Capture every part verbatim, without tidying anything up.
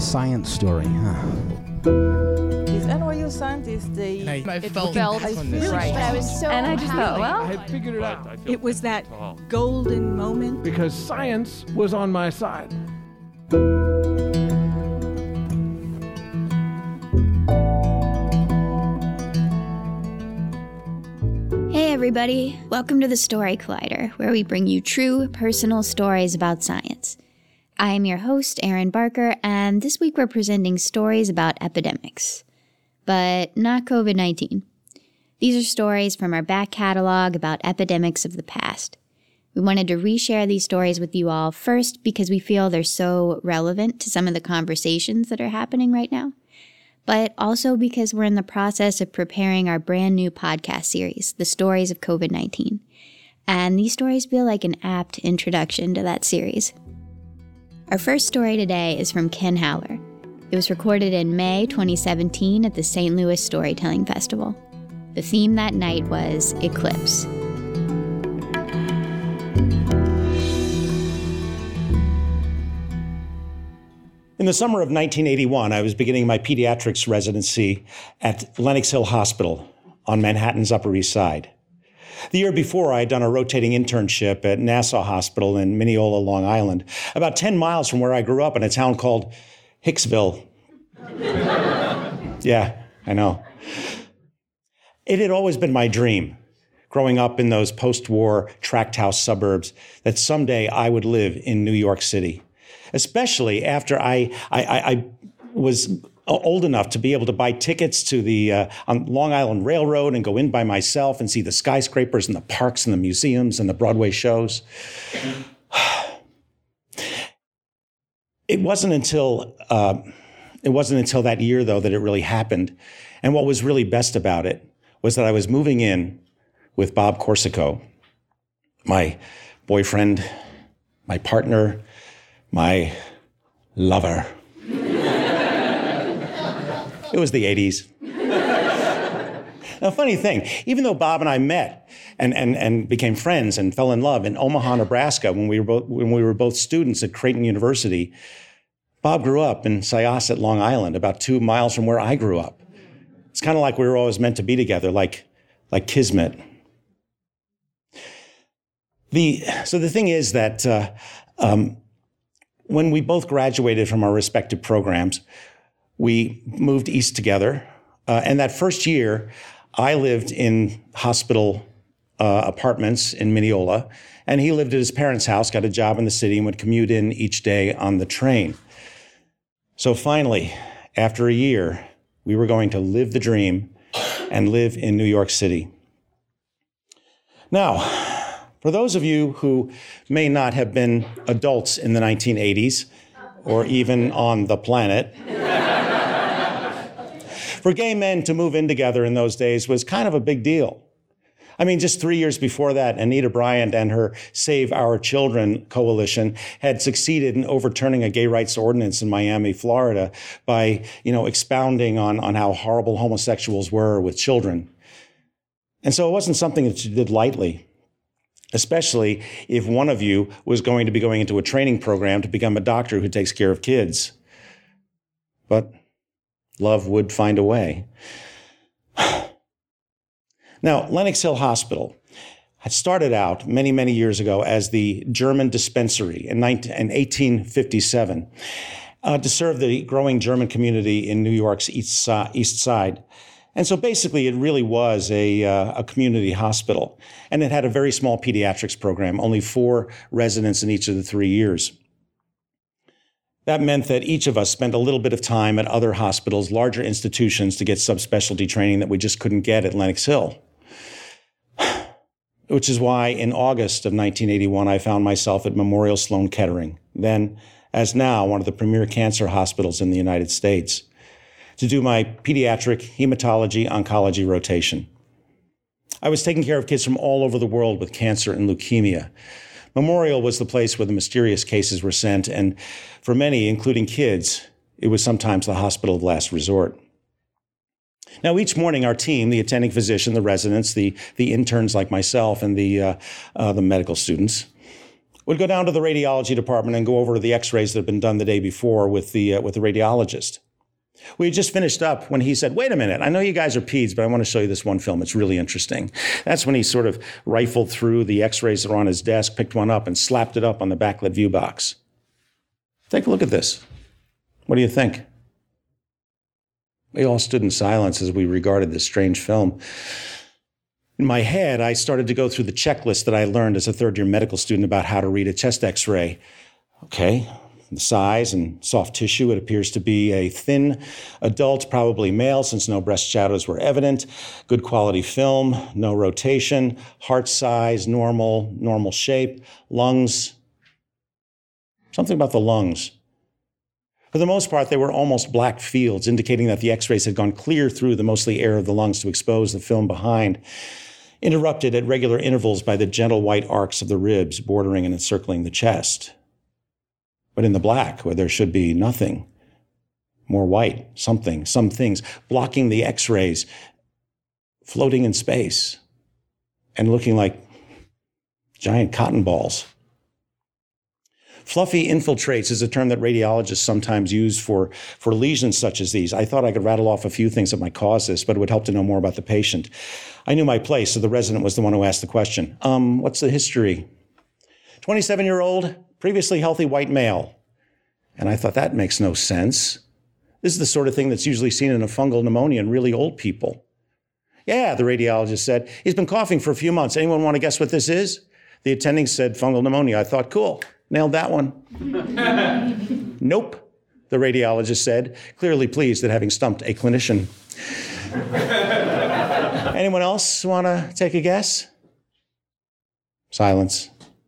science story, huh? These N Y U scientists, they... I, I it felt, felt I really right. strong. I was so And I just thought, well... I had figured it out. It was that golden moment. Because science was on my side. Hey everybody, welcome to the Story Collider, where we bring you true, personal stories about science. I am your host, Erin Barker, and this week we're presenting stories about epidemics. But not covid nineteen. These are stories from our back catalog about epidemics of the past. We wanted to reshare these stories with you all, first because we feel they're so relevant to some of the conversations that are happening right now, but also because we're in the process of preparing our brand new podcast series, The Stories of covid nineteen. And these stories feel like an apt introduction to that series. Our first story today is from Ken Howler. It was recorded in May twenty seventeen at the Saint Louis Storytelling Festival. The theme that night was Eclipse. In the summer of nineteen eighty-one, I was beginning my pediatrics residency at Lenox Hill Hospital on Manhattan's Upper East Side. The year before, I had done a rotating internship at Nassau Hospital in Mineola, Long Island, about ten miles from where I grew up in a town called Hicksville. Yeah, I know. It had always been my dream, growing up in those post-war tract house suburbs, that someday I would live in New York City. Especially after I, I, I was old enough to be able to buy tickets to the uh, on Long Island Railroad and go in by myself and see the skyscrapers and the parks and the museums and the Broadway shows. It wasn't until uh, it wasn't until that year, though, that it really happened. And what was really best about it was that I was moving in with Bob Corsico, my boyfriend, my partner, my lover. It was the eighties. Now, funny thing, even though Bob and I met and, and, and became friends and fell in love in Omaha, Nebraska, when we were both, when we were both students at Creighton University, Bob grew up in Syosset, Long Island, about two miles from where I grew up. It's kind of like we were always meant to be together, like, like kismet. The, so the thing is that uh, um, when we both graduated from our respective programs, we moved east together. Uh, and that first year, I lived in hospital uh, apartments in Mineola, and he lived at his parents' house, got a job in the city, and would commute in each day on the train. So finally, after a year, we were going to live the dream and live in New York City. Now, for those of you who may not have been adults in the nineteen eighties, or even on the planet, for gay men to move in together in those days was kind of a big deal. I mean, just three years before that, Anita Bryant and her Save Our Children coalition had succeeded in overturning a gay rights ordinance in Miami, Florida, by, you know, expounding on, on how horrible homosexuals were with children. And so it wasn't something that you did lightly, especially if one of you was going to be going into a training program to become a doctor who takes care of kids. But love would find a way. Now, Lenox Hill Hospital had started out many, many years ago as the German dispensary in eighteen fifty-seven uh, to serve the growing German community in New York's east, si- east side. And so basically it really was a, uh, a community hospital. And it had a very small pediatrics program, only four residents in each of the three years. That meant that each of us spent a little bit of time at other hospitals, larger institutions, to get subspecialty training that we just couldn't get at Lenox Hill. Which is why in August of nineteen eighty-one, I found myself at Memorial Sloan Kettering, then, as now, one of the premier cancer hospitals in the United States, to do my pediatric hematology oncology rotation. I was taking care of kids from all over the world with cancer and leukemia. Memorial was the place where the mysterious cases were sent, and for many, including kids, it was sometimes the hospital of last resort. Now, each morning, our team, the attending physician, the residents, the, the interns like myself, and the, uh, uh, the medical students, would go down to the radiology department and go over to the x-rays that had been done the day before with the, uh, with the radiologist. We had just finished up when he said, wait a minute, I know you guys are peds, but I want to show you this one film. It's really interesting. That's when he sort of rifled through the x-rays that were on his desk, picked one up, and slapped it up on the backlit view box. Take a look at this. What do you think? We all stood in silence as we regarded this strange film. In my head, I started to go through the checklist that I learned as a third-year medical student about how to read a chest x-ray. Okay, the size and soft tissue, it appears to be a thin adult, probably male, since no breast shadows were evident. Good quality film, no rotation, heart size, normal, normal shape, lungs. Something about the lungs. For the most part, they were almost black fields, indicating that the x-rays had gone clear through the mostly air of the lungs to expose the film behind, interrupted at regular intervals by the gentle white arcs of the ribs bordering and encircling the chest. But in the black, where there should be nothing, more white, something, some things, blocking the x-rays, floating in space, and looking like giant cotton balls. Fluffy infiltrates is a term that radiologists sometimes use for, for lesions such as these. I thought I could rattle off a few things that might cause this, but it would help to know more about the patient. I knew my place, so the resident was the one who asked the question. Um, what's the history? twenty-seven-year-old, previously healthy white male. And I thought, that makes no sense. This is the sort of thing that's usually seen in a fungal pneumonia in really old people. Yeah, the radiologist said, he's been coughing for a few months. Anyone want to guess what this is? The attending said fungal pneumonia. I thought, cool. Nailed that one. Nope, the radiologist said, clearly pleased at having stumped a clinician. Anyone else want to take a guess? Silence.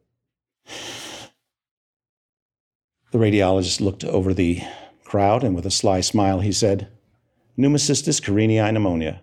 The radiologist looked over the crowd, and with a sly smile, he said, Pneumocystis carinii pneumonia.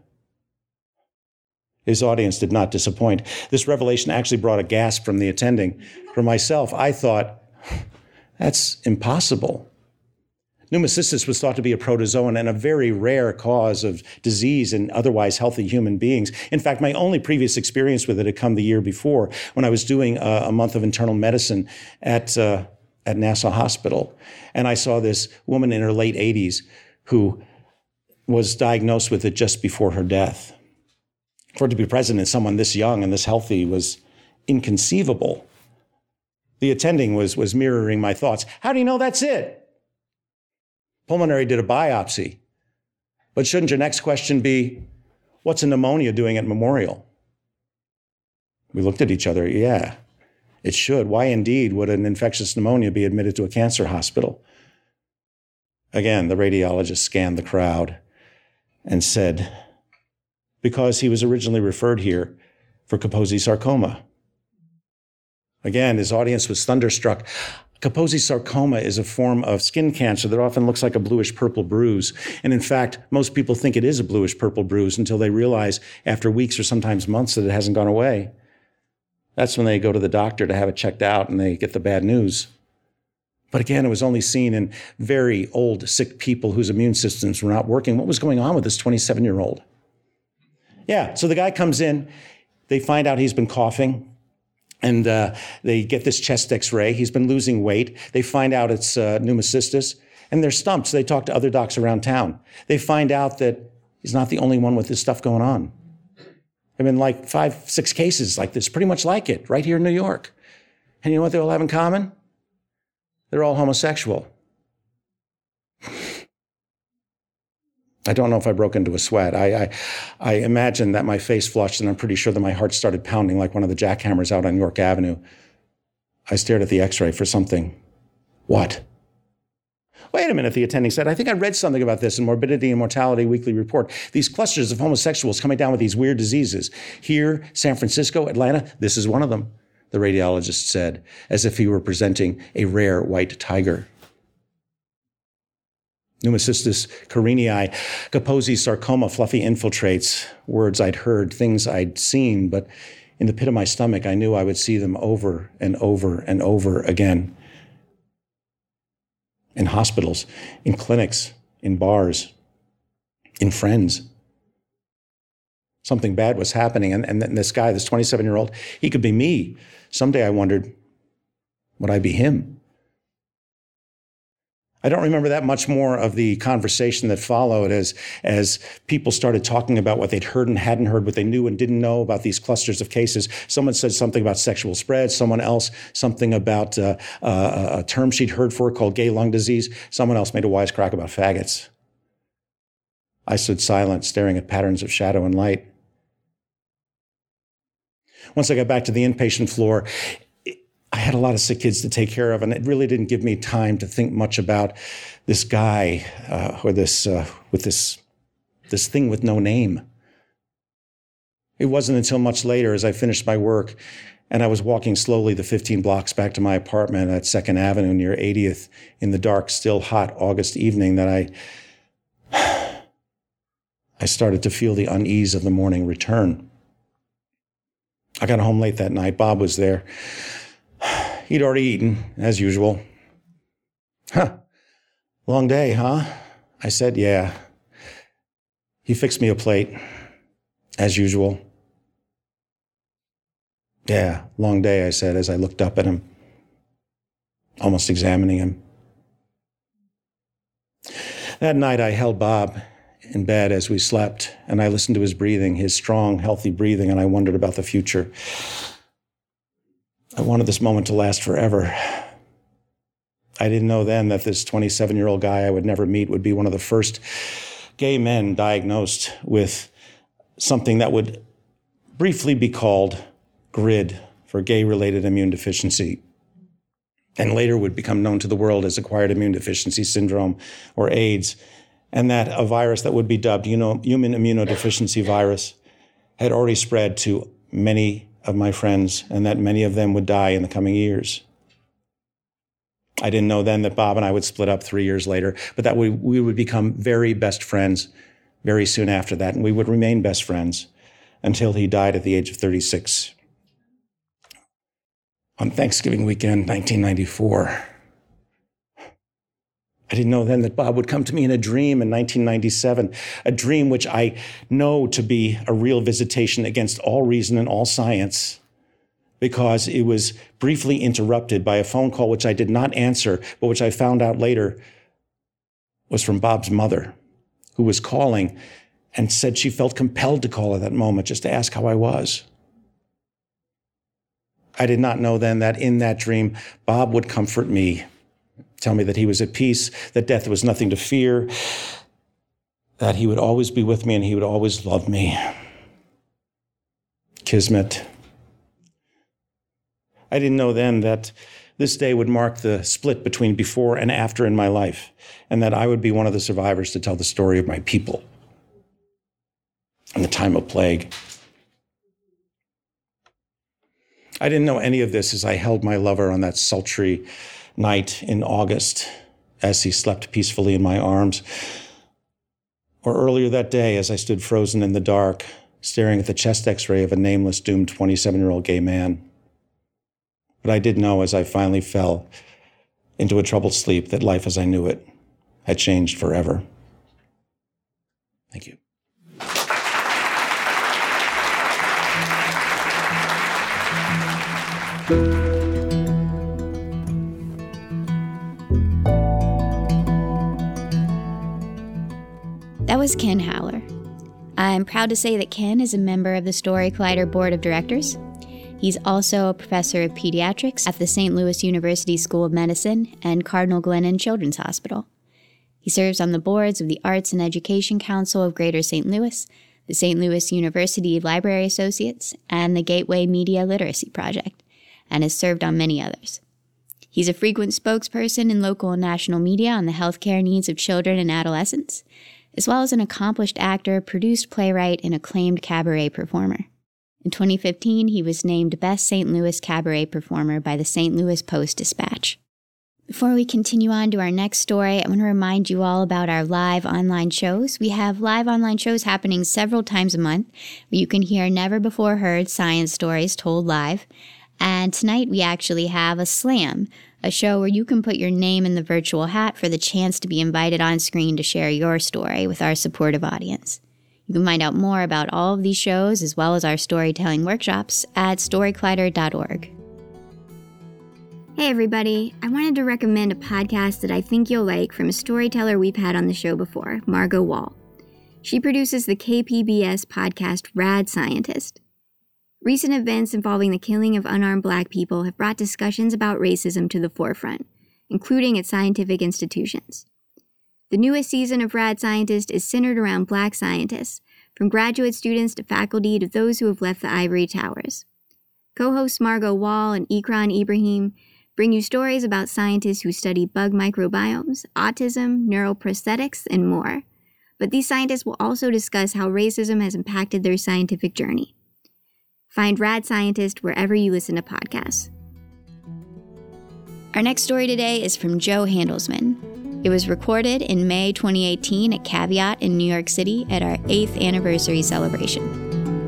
His audience did not disappoint. This revelation actually brought a gasp from the attending. For myself, I thought, that's impossible. Pneumocystis was thought to be a protozoan and a very rare cause of disease in otherwise healthy human beings. In fact, my only previous experience with it had come the year before when I was doing a, a month of internal medicine at, uh, at Nassau Hospital. And I saw this woman in her late eighties who was diagnosed with it just before her death. For it to be present in someone this young and this healthy was inconceivable. The attending was, was mirroring my thoughts. How do you know that's it? Pulmonary did a biopsy. But shouldn't your next question be, what's a pneumonia doing at Memorial? We looked at each other. Yeah, it should. Why indeed would an infectious pneumonia be admitted to a cancer hospital? Again, the radiologist scanned the crowd and said, because he was originally referred here for Kaposi sarcoma. Again, his audience was thunderstruck. Kaposi sarcoma is a form of skin cancer that often looks like a bluish-purple bruise. And in fact, most people think it is a bluish-purple bruise until they realize after weeks or sometimes months that it hasn't gone away. That's when they go to the doctor to have it checked out and they get the bad news. But again, it was only seen in very old, sick people whose immune systems were not working. What was going on with this twenty-seven-year-old? Yeah, so the guy comes in, they find out he's been coughing, and uh, they get this chest x-ray. He's been losing weight. They find out it's uh, pneumocystis, and they're stumped, so they talk to other docs around town. They find out that he's not the only one with this stuff going on. There have been like five, six cases like this, pretty much like it, right here in New York. And you know what they all have in common? They're all homosexual. I don't know if I broke into a sweat. I, I, I imagine that my face flushed, and I'm pretty sure that my heart started pounding like one of the jackhammers out on York Avenue. I stared at the x-ray for something. What? Wait a minute, the attending said. I think I read something about this in Morbidity and Mortality Weekly Report. These clusters of homosexuals coming down with these weird diseases. Here, San Francisco, Atlanta, this is one of them, the radiologist said, as if he were presenting a rare white tiger. Pneumocystis carinii, Kaposi sarcoma, fluffy infiltrates, words I'd heard, things I'd seen, but in the pit of my stomach, I knew I would see them over and over and over again. In hospitals, in clinics, in bars, in friends. Something bad was happening, and, and this guy, this twenty-seven-year-old, he could be me. Someday I wondered, Would I be him? I don't remember that much more of the conversation that followed as, as people started talking about what they'd heard and hadn't heard, what they knew and didn't know about these clusters of cases. Someone said something about sexual spread. Someone else something about uh, uh, a term she'd heard for called gay lung disease. Someone else made a wisecrack about faggots. I stood silent, staring at patterns of shadow and light. Once I got back to the inpatient floor, I had a lot of sick kids to take care of, and it really didn't give me time to think much about this guy uh, or this uh, with this this thing with no name. It wasn't until much later, as I finished my work, and I was walking slowly the fifteen blocks back to my apartment at Second Avenue near eightieth in the dark, still hot August evening, that I I started to feel the unease of the morning return. I got home late that night. Bob was there. He'd already eaten, as usual. Huh. Long day, huh? I said, yeah. He fixed me a plate, as usual. Yeah, long day, I said, as I looked up at him, almost examining him. That night, I held Bob in bed as we slept, and I listened to his breathing, his strong, healthy breathing, and I wondered about the future. I wanted this moment to last forever. I didn't know then that this twenty-seven-year-old guy I would never meet would be one of the first gay men diagnosed with something that would briefly be called GRID, for gay-related immune deficiency, and later would become known to the world as acquired immune deficiency syndrome, or AIDS, and that a virus that would be dubbed, you know, human immunodeficiency virus had already spread to many of my friends, and that many of them would die in the coming years. I didn't know then that Bob and I would split up three years later, but that we, we would become very best friends very soon after that, and we would remain best friends until he died at the age of thirty-six. On Thanksgiving weekend, nineteen ninety-four. I didn't know then that Bob would come to me in a dream in nineteen ninety-seven, a dream which I know to be a real visitation against all reason and all science, because it was briefly interrupted by a phone call which I did not answer, but which I found out later was from Bob's mother, who was calling and said she felt compelled to call at that moment just to ask how I was. I did not know then that in that dream, Bob would comfort me, tell me that he was at peace, that death was nothing to fear, that he would always be with me and he would always love me. Kismet. I didn't know then that this day would mark the split between before and after in my life, and that I would be one of the survivors to tell the story of my people and the time of plague. I didn't know any of this as I held my lover on that sultry night in August as he slept peacefully in my arms, or earlier that day as I stood frozen in the dark, staring at the chest x-ray of a nameless, doomed twenty-seven-year-old gay man. But I did know as I finally fell into a troubled sleep that life as I knew it had changed forever. Thank you. That was Ken Howler. I'm proud to say that Ken is a member of the Story Collider Board of Directors. He's also a professor of pediatrics at the Saint Louis University School of Medicine and Cardinal Glennon Children's Hospital. He serves on the boards of the Arts and Education Council of Greater Saint Louis, the Saint Louis University Library Associates, and the Gateway Media Literacy Project, and has served on many others. He's a frequent spokesperson in local and national media on the healthcare needs of children and adolescents, as well as an accomplished actor, produced playwright, and acclaimed cabaret performer. In twenty fifteen, he was named Best Saint Louis Cabaret Performer by the Saint Louis Post-Dispatch. Before we continue on to our next story, I want to remind you all about our live online shows. We have live online shows happening several times a month where you can hear never-before-heard science stories told live. And tonight we actually have a slam, a show where you can put your name in the virtual hat for the chance to be invited on screen to share your story with our supportive audience. You can find out more about all of these shows as well as our storytelling workshops at story collider dot org. Hey everybody, I wanted to recommend a podcast that I think you'll like from a storyteller we've had on the show before, Margot Wall. She produces the K P B S podcast Rad Scientist. Recent events involving the killing of unarmed Black people have brought discussions about racism to the forefront, including at scientific institutions. The newest season of Rad Scientist is centered around Black scientists, from graduate students to faculty to those who have left the ivory towers. Co-hosts Margot Wall and Ikran Ibrahim bring you stories about scientists who study bug microbiomes, autism, neuroprosthetics, and more. But these scientists will also discuss how racism has impacted their scientific journey. Find Rad Scientist wherever you listen to podcasts. Our next story today is from Joe Handelsman. It was recorded in May twenty eighteen at Caveat in New York City at our eighth anniversary celebration.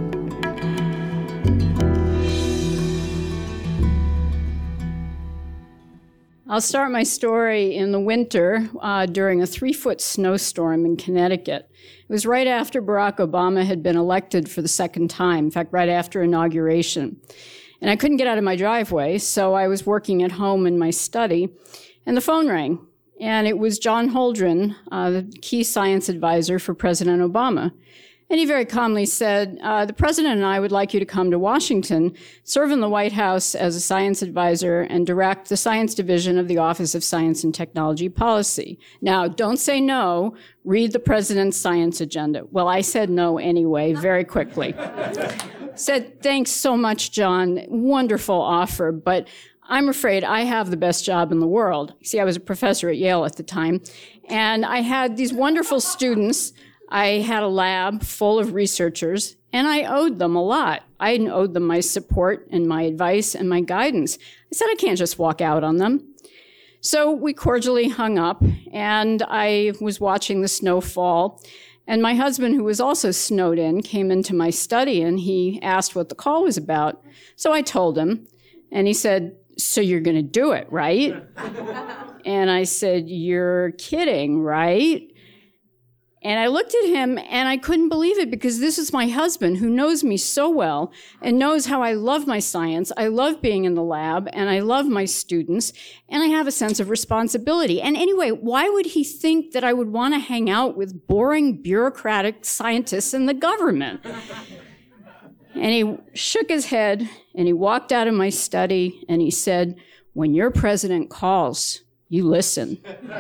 I'll start my story in the winter uh, during a three-foot snowstorm in Connecticut. It was right after Barack Obama had been elected for the second time, in fact, right after inauguration. And I couldn't get out of my driveway, so I was working at home in my study, and the phone rang. And it was John Holdren, uh, the key science advisor for President Obama. And he very calmly said, uh, the president and I would like you to come to Washington, serve in the White House as a science advisor, and direct the science division of the Office of Science and Technology Policy. Now, don't say no. Read the president's science agenda. Well, I said no anyway, very quickly. Said, thanks so much, John. Wonderful offer, but I'm afraid I have the best job in the world. See, I was a professor at Yale at the time, and I had these wonderful students. I had a lab full of researchers, and I owed them a lot. I owed them my support and my advice and my guidance. I said, I can't just walk out on them. So we cordially hung up, and I was watching the snow fall. And my husband, who was also snowed in, came into my study, and he asked what the call was about. So I told him, and he said, so you're going to do it, right? And I said, you're kidding, right? And I looked at him, and I couldn't believe it, because this is my husband who knows me so well and knows how I love my science. I love being in the lab, and I love my students, and I have a sense of responsibility. And anyway, why would he think that I would want to hang out with boring bureaucratic scientists in the government? And he shook his head, and he walked out of my study, and he said, when your president calls, you listen.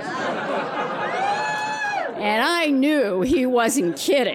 And I knew he wasn't kidding.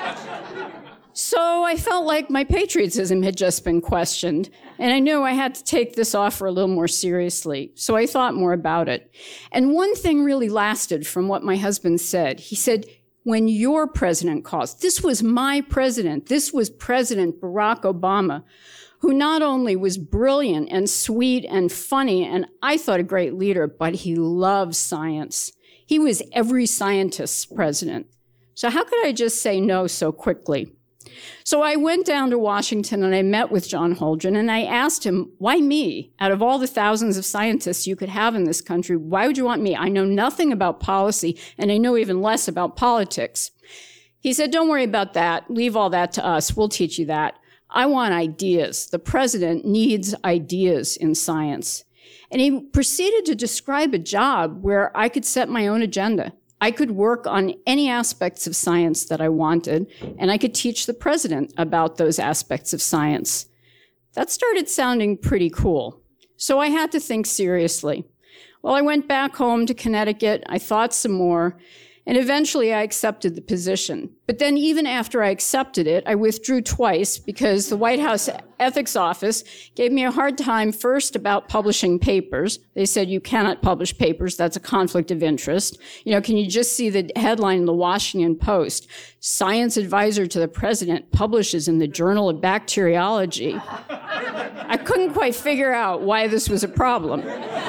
So I felt like my patriotism had just been questioned, and I knew I had to take this offer a little more seriously. So I thought more about it. And one thing really lasted from what my husband said. He said, when your president calls, this was my president, this was President Barack Obama, who not only was brilliant and sweet and funny, and I thought a great leader, but he loved science. He was every scientist's president. So how could I just say no so quickly? So I went down to Washington and I met with John Holdren, and I asked him, why me? Out of all the thousands of scientists you could have in this country, why would you want me? I know nothing about policy, and I know even less about politics. He said, don't worry about that. Leave all that to us. We'll teach you that. I want ideas. The president needs ideas in science. And he proceeded to describe a job where I could set my own agenda. I could work on any aspects of science that I wanted, and I could teach the president about those aspects of science. That started sounding pretty cool. So I had to think seriously. Well, I went back home to Connecticut. I thought some more, and eventually I accepted the position. But then even after I accepted it, I withdrew twice because the White House Ethics Office gave me a hard time first about publishing papers. They said, you cannot publish papers. That's a conflict of interest. You know, can you just see the headline in the Washington Post? Science advisor to the president publishes in the Journal of Bacteriology. I couldn't quite figure out why this was a problem.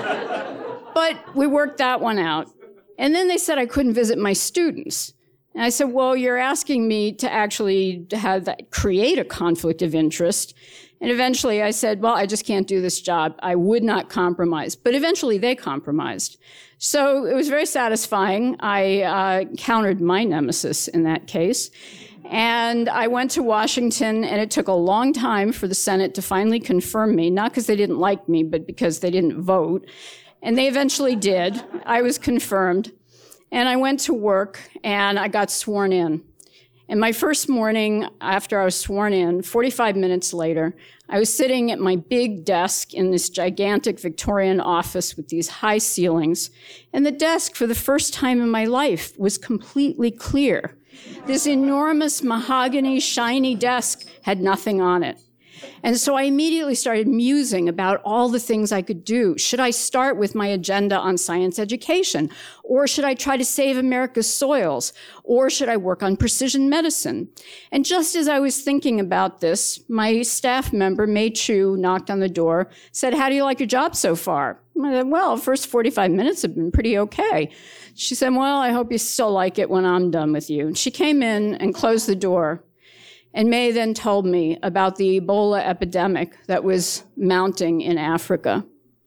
But we worked that one out. And then they said I couldn't visit my students. And I said, well, you're asking me to actually have that, create a conflict of interest. And eventually I said, well, I just can't do this job. I would not compromise. But eventually they compromised. So it was very satisfying. I uh, countered my nemesis in that case. And I went to Washington, and it took a long time for the Senate to finally confirm me, not because they didn't like me, but because they didn't vote. And they eventually did. I was confirmed. And I went to work, and I got sworn in. And my first morning after I was sworn in, forty-five minutes later, I was sitting at my big desk in this gigantic Victorian office with these high ceilings. And the desk, for the first time in my life, was completely clear. This enormous mahogany, shiny desk had nothing on it. And so I immediately started musing about all the things I could do. Should I start with my agenda on science education? Or should I try to save America's soils? Or should I work on precision medicine? And just as I was thinking about this, my staff member, Mei Chu, knocked on the door, said, "How do you like your job so far?" I said, "Well, the first forty-five minutes have been pretty okay." She said, "Well, I hope you still like it when I'm done with you." And she came in and closed the door. And May then told me about the Ebola epidemic that was mounting in Africa.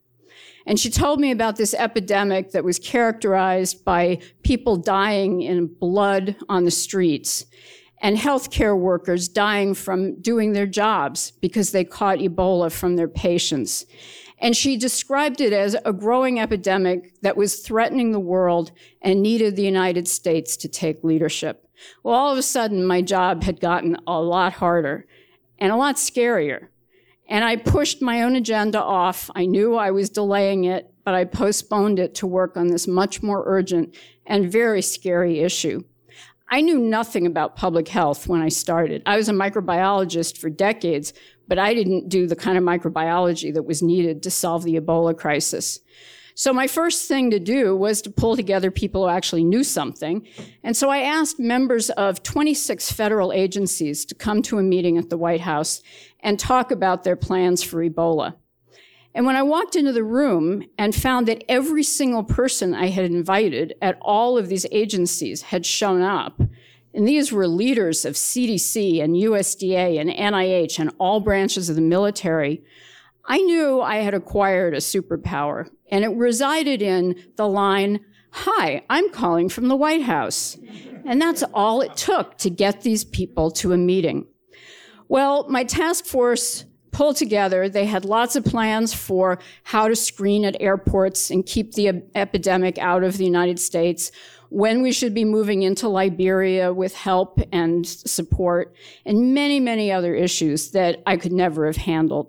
And she told me about this epidemic that was characterized by people dying in blood on the streets and healthcare workers dying from doing their jobs because they caught Ebola from their patients. And she described it as a growing epidemic that was threatening the world and needed the United States to take leadership. Well, all of a sudden, my job had gotten a lot harder and a lot scarier. And I pushed my own agenda off. I knew I was delaying it, but I postponed it to work on this much more urgent and very scary issue. I knew nothing about public health when I started. I was a microbiologist for decades, but I didn't do the kind of microbiology that was needed to solve the Ebola crisis. So my first thing to do was to pull together people who actually knew something. And so I asked members of twenty-six federal agencies to come to a meeting at the White House and talk about their plans for Ebola. And when I walked into the room and found that every single person I had invited at all of these agencies had shown up, and these were leaders of C D C and U S D A and N I H and all branches of the military, I knew I had acquired a superpower, and it resided in the line, "Hi, I'm calling from the White House." And that's all it took to get these people to a meeting. Well, my task force pulled together. They had lots of plans for how to screen at airports and keep the ep- epidemic out of the United States, when we should be moving into Liberia with help and support, and many, many other issues that I could never have handled.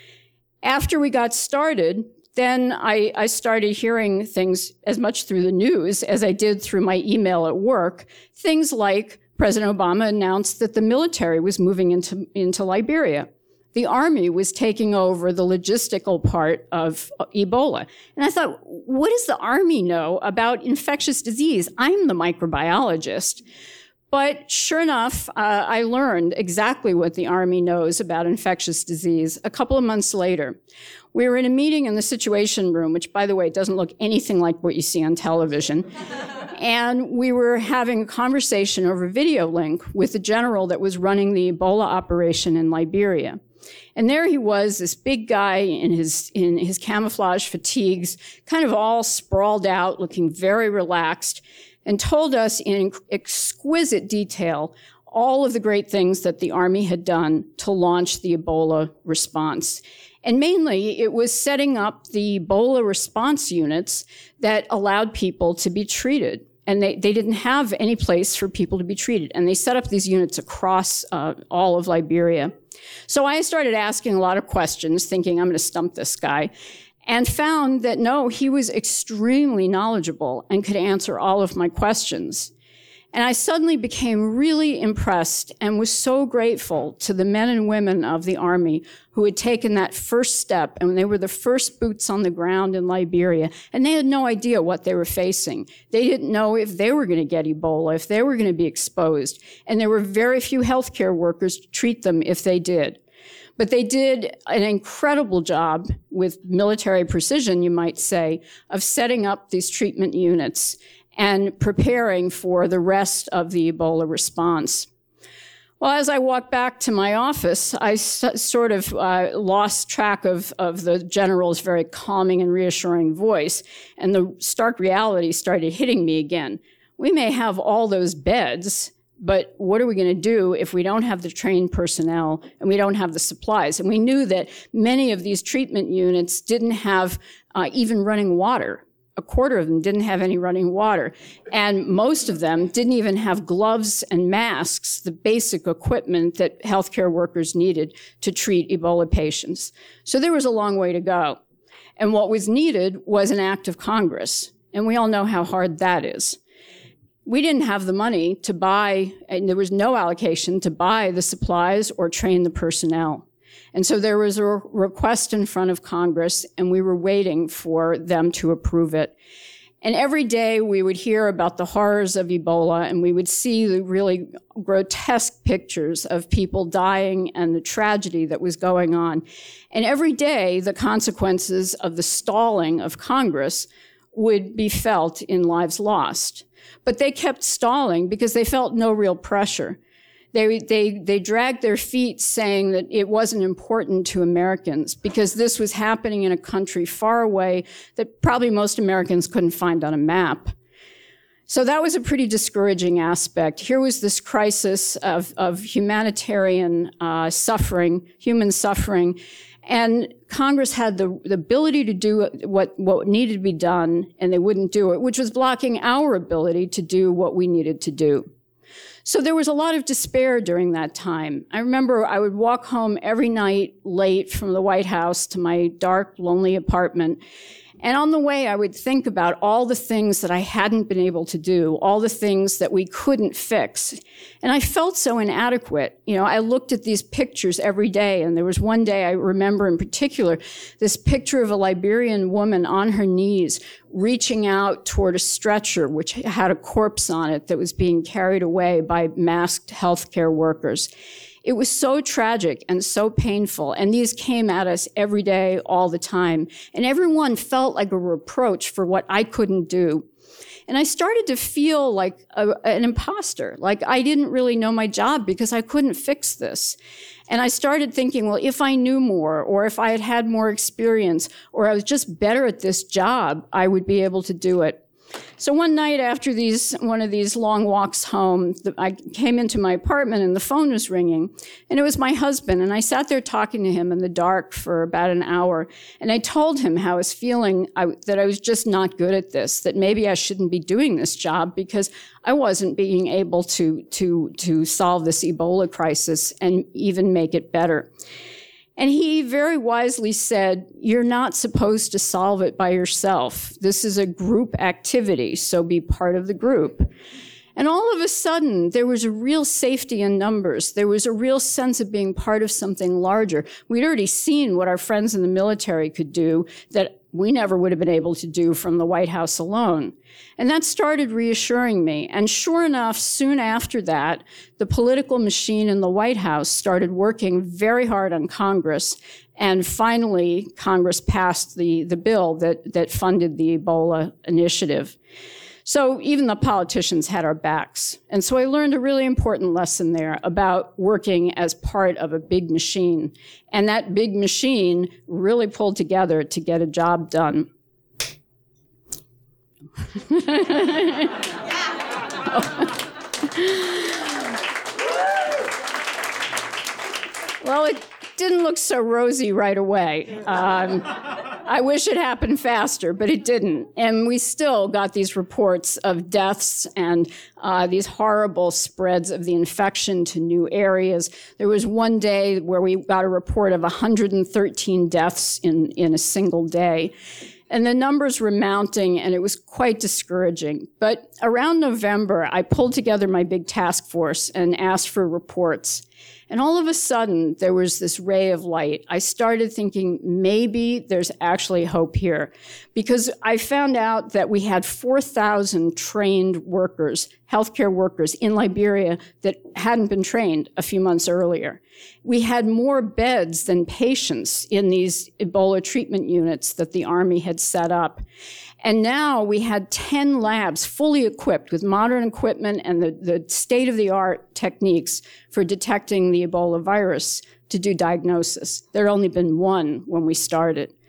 After we got started, then I, I started hearing things as much through the news as I did through my email at work. Things like President Obama announced that the military was moving into, into Liberia. The Army was taking over the logistical part of Ebola. And I thought, what does the Army know about infectious disease? I'm the microbiologist. But sure enough, uh, I learned exactly what the Army knows about infectious disease a couple of months later. We were in a meeting in the Situation Room, which, by the way, doesn't look anything like what you see on television. And we were having a conversation over video link with the general that was running the Ebola operation in Liberia. And there he was, this big guy in his, in his camouflage fatigues, kind of all sprawled out, looking very relaxed, and told us in exquisite detail all of the great things that the Army had done to launch the Ebola response. And mainly, it was setting up the Ebola response units that allowed people to be treated. And they, they didn't have any place for people to be treated. And they set up these units across uh, all of Liberia. So I started asking a lot of questions, thinking I'm going to stump this guy, and found that no, he was extremely knowledgeable and could answer all of my questions. And I suddenly became really impressed and was so grateful to the men and women of the Army who had taken that first step, and they were the first boots on the ground in Liberia, and they had no idea what they were facing. They didn't know if they were going to get Ebola, if they were going to be exposed, and there were very few healthcare workers to treat them if they did. But they did an incredible job with military precision, you might say, of setting up these treatment units and preparing for the rest of the Ebola response. Well, as I walked back to my office, I s- sort of uh, lost track of, of the general's very calming and reassuring voice, and the stark reality started hitting me again. We may have all those beds, But what are we going to do if we don't have the trained personnel and we don't have the supplies? And we knew that many of these treatment units didn't have uh, even running water. A quarter of them didn't have any running water. And most of them didn't even have gloves and masks, the basic equipment that healthcare workers needed to treat Ebola patients. So there was a long way to go. And what was needed was an act of Congress. And we all know how hard that is. We didn't have the money to buy, and there was no allocation to buy the supplies or train the personnel. And so there was a request in front of Congress, and we were waiting for them to approve it. And every day we would hear about the horrors of Ebola, and we would see the really grotesque pictures of people dying and the tragedy that was going on. And every day the consequences of the stalling of Congress would be felt in lives lost. But they kept stalling because they felt no real pressure. They, they, they dragged their feet saying that it wasn't important to Americans because this was happening in a country far away that probably most Americans couldn't find on a map. So that was a pretty discouraging aspect. Here was this crisis of, of humanitarian uh, suffering, human suffering, and Congress had the, the ability to do what, what needed to be done, and they wouldn't do it, which was blocking our ability to do what we needed to do. So there was a lot of despair during that time. I remember I would walk home every night late from the White House to my dark, lonely apartment. And on the way, I would think about all the things that I hadn't been able to do, all the things that we couldn't fix. And I felt so inadequate. You know, I looked at these pictures every day, and there was one day I remember in particular, this picture of a Liberian woman on her knees, reaching out toward a stretcher, which had a corpse on it that was being carried away by masked healthcare workers. It was so tragic and so painful, and these came at us every day, all the time. And everyone felt like a reproach for what I couldn't do. And I started to feel like a, an imposter, like I didn't really know my job because I couldn't fix this. And I started thinking, well, if I knew more, or if I had had more experience, or I was just better at this job, I would be able to do it. So one night after these, one of these long walks home, I came into my apartment and the phone was ringing, and it was my husband, and I sat there talking to him in the dark for about an hour, and I told him how I was feeling I, that I was just not good at this, that maybe I shouldn't be doing this job because I wasn't being able to, to, to solve this Ebola crisis and even make it better. And he very wisely said, you're not supposed to solve it by yourself. This is a group activity, so be part of the group. And all of a sudden, there was a real safety in numbers. There was a real sense of being part of something larger. We'd already seen what our friends in the military could do that we never would have been able to do from the White House alone. And that started reassuring me. And sure enough, soon after that, the political machine in the White House started working very hard on Congress. And finally, Congress passed the, the bill that, that funded the Ebola initiative. So even the politicians had our backs. And so I learned a really important lesson there about working as part of a big machine. And that big machine really pulled together to get a job done. Well, it didn't look so rosy right away. Um, I wish it happened faster, but it didn't. And we still got these reports of deaths and uh, these horrible spreads of the infection to new areas. There was one day where we got a report of one hundred thirteen deaths in, in a single day. And the numbers were mounting, and it was quite discouraging. But around November, I pulled together my big task force and asked for reports. And all of a sudden, there was this ray of light. I started thinking, maybe there's actually hope here. Because I found out that we had four thousand trained workers, healthcare workers in Liberia that hadn't been trained a few months earlier. We had more beds than patients in these Ebola treatment units that the Army had set up. And now we had ten labs fully equipped with modern equipment and the, the state-of-the-art techniques for detecting the Ebola virus to do diagnosis. There had only been one when we started.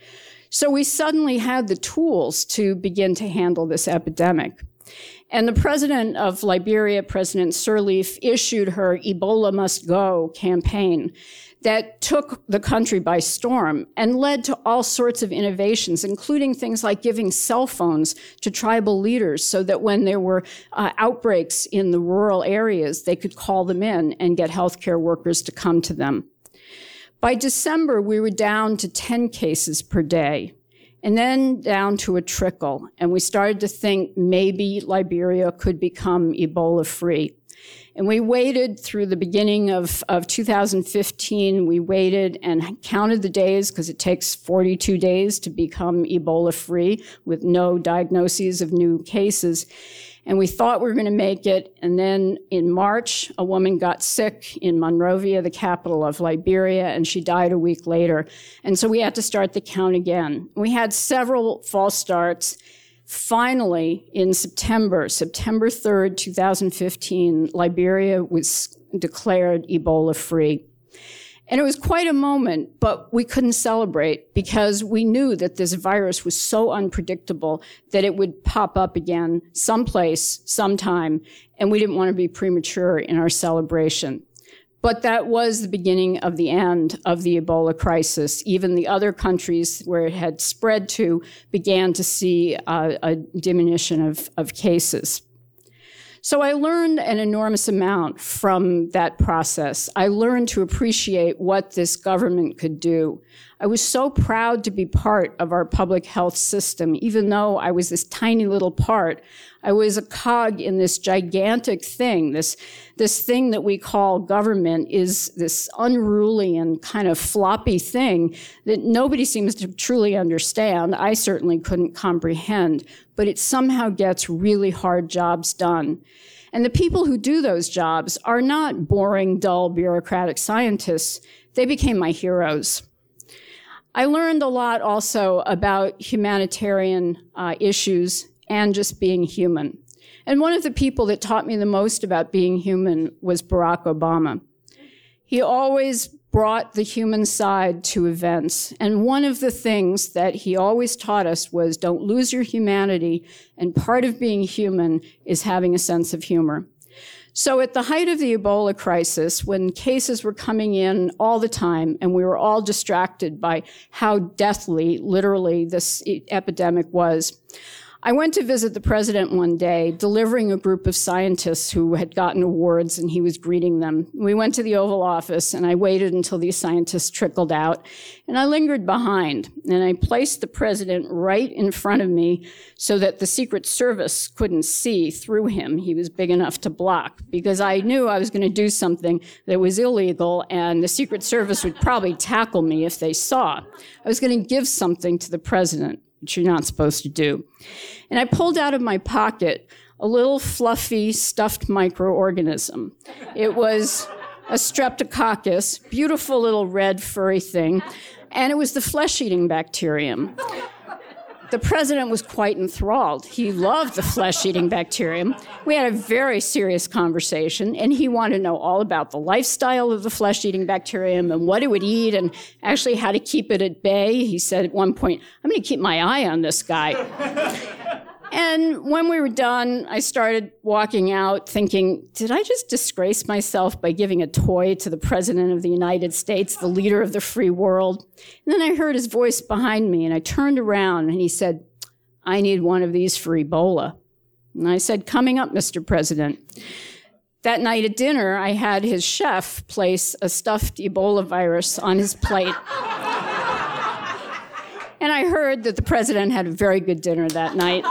So we suddenly had the tools to begin to handle this epidemic. And the president of Liberia, President Sirleaf, issued her Ebola Must Go campaign that took the country by storm and led to all sorts of innovations, including things like giving cell phones to tribal leaders so that when there were uh, outbreaks in the rural areas, they could call them in and get healthcare workers to come to them. By December, we were down to ten cases per day, and then down to a trickle. And we started to think maybe Liberia could become Ebola-free. And we waited through the beginning of, of two thousand fifteen. We waited and counted the days because it takes forty-two days to become Ebola-free with no diagnoses of new cases. And we thought we were going to make it. And then in March, a woman got sick in Monrovia, the capital of Liberia, and she died a week later. And so we had to start the count again. We had several false starts. Finally, in September, September third, two thousand fifteen, Liberia was declared Ebola-free. And it was quite a moment, but we couldn't celebrate because we knew that this virus was so unpredictable that it would pop up again someplace, sometime, and we didn't want to be premature in our celebration. But that was the beginning of the end of the Ebola crisis. Even the other countries where it had spread to began to see uh, a diminution of, of cases. So I learned an enormous amount from that process. I learned to appreciate what this government could do. I was so proud to be part of our public health system, even though I was this tiny little part. I was a cog in this gigantic thing. This, this thing that we call government is this unruly and kind of floppy thing that nobody seems to truly understand. I certainly couldn't comprehend, but it somehow gets really hard jobs done. And the people who do those jobs are not boring, dull, bureaucratic scientists. They became my heroes. I learned a lot also about humanitarian uh, issues and just being human. And one of the people that taught me the most about being human was Barack Obama. He always brought the human side to events. And one of the things that he always taught us was don't lose your humanity. And part of being human is having a sense of humor. So at the height of the Ebola crisis, when cases were coming in all the time and we were all distracted by how deathly, literally, this epidemic was, I went to visit the president one day, delivering a group of scientists who had gotten awards, and he was greeting them. We went to the Oval Office, and I waited until these scientists trickled out, and I lingered behind, and I placed the president right in front of me so that the Secret Service couldn't see through him. He was big enough to block, because I knew I was going to do something that was illegal, and the Secret Service would probably tackle me if they saw. I was going to give something to the president, which you're not supposed to do. And I pulled out of my pocket a little fluffy stuffed microorganism. It was a streptococcus, beautiful little red furry thing, and it was the flesh-eating bacterium. The president was quite enthralled. He loved the flesh-eating bacterium. We had a very serious conversation, and he wanted to know all about the lifestyle of the flesh-eating bacterium and what it would eat and actually how to keep it at bay. He said at one point, I'm going to keep my eye on this guy. And when we were done, I started walking out thinking, did I just disgrace myself by giving a toy to the President of the United States, the leader of the free world? And then I heard his voice behind me, and I turned around, and he said, I need one of these for Ebola. And I said, coming up, Mister President. That night at dinner, I had his chef place a stuffed Ebola virus on his plate. And I heard that the president had a very good dinner that night.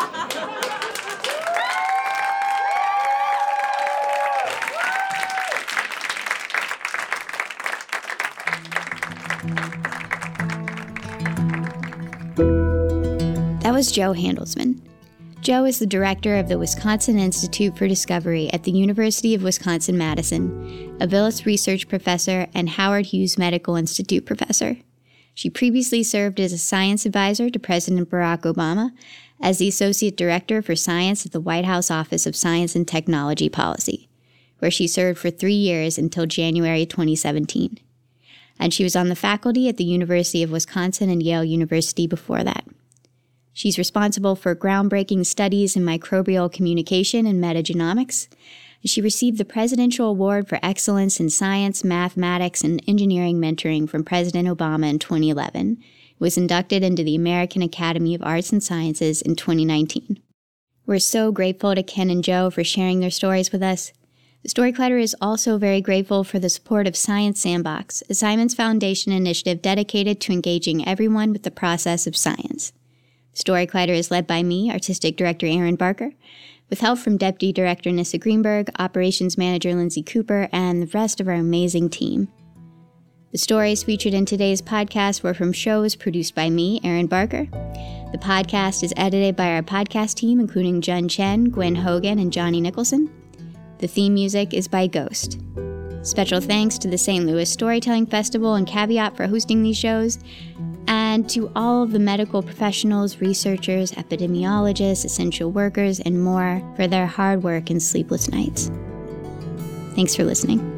That was Joe Handelsman. Joe is the director of the Wisconsin Institute for Discovery at the University of Wisconsin-Madison, a Willis Research Professor and Howard Hughes Medical Institute Professor. She previously served as a science advisor to President Barack Obama, as the Associate Director for Science at the White House Office of Science and Technology Policy, where she served for three years until January twenty seventeen. and she was on the faculty at the University of Wisconsin and Yale University before that. She's responsible for groundbreaking studies in microbial communication and metagenomics. She received the Presidential Award for Excellence in Science, Mathematics, and Engineering Mentoring from President Obama in twenty eleven. Was inducted into the American Academy of Arts and Sciences in twenty nineteen. We're so grateful to Ken and Joe for sharing their stories with us. The Story Collider is also very grateful for the support of Science Sandbox, a Simons Foundation initiative dedicated to engaging everyone with the process of science. The Story Collider is led by me, Artistic Director Erin Barker, with help from Deputy Director Nissa Greenberg, Operations Manager Lindsay Cooper, and the rest of our amazing team. The stories featured in today's podcast were from shows produced by me, Erin Barker. The podcast is edited by our podcast team, including Jun Chen, Gwen Hogan, and Johnny Nicholson. The theme music is by Ghost. Special thanks to the Saint Louis Storytelling Festival and Caveat for hosting these shows, and to all of the medical professionals, researchers, epidemiologists, essential workers, and more for their hard work and sleepless nights. Thanks for listening.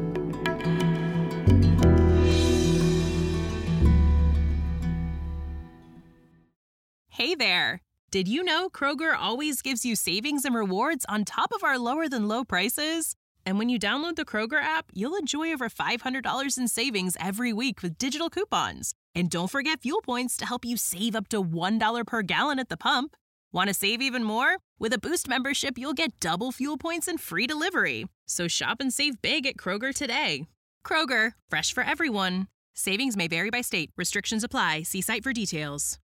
Hey there! Did you know Kroger always gives you savings and rewards on top of our lower-than-low prices? And when you download the Kroger app, you'll enjoy over five hundred dollars in savings every week with digital coupons. And don't forget fuel points to help you save up to one dollar per gallon at the pump. Want to save even more? With a Boost membership, you'll get double fuel points and free delivery. So shop and save big at Kroger today. Kroger, fresh for everyone. Savings may vary by state. Restrictions apply. See site for details.